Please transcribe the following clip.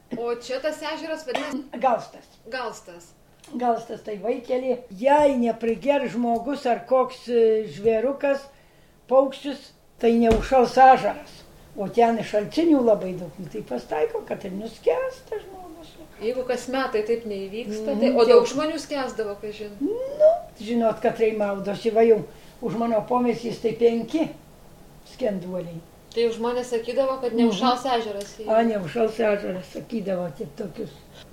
O čia tas ežeras vadinasi Galstas. Galstas. Galstas tai vaikelė. Jei nepriger žmogus ar koks žvėrukas, paukščius, tai neužšals ežeras. O ten iš šaltinių labai daug, tai pastaiko, kad ir nuskęsta žmogus. Jeigu kas metai taip neįvyksta, tai... O daug žmonių skęsdavo, ką žinot? Nu, žinot, katrai maudosi, va jau už mano pomėsys tai 5 skenduoliai. Tai jau žmonės sakydavo, kad neužšals ežeras. A, neužšals ežeras, sakydavo tik tokius.